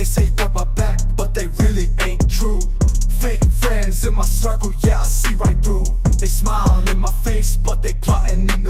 They say got my back, but they really ain't true. Fake friends in my circle, yeah, I see right through. They smile in my face, but they plotting in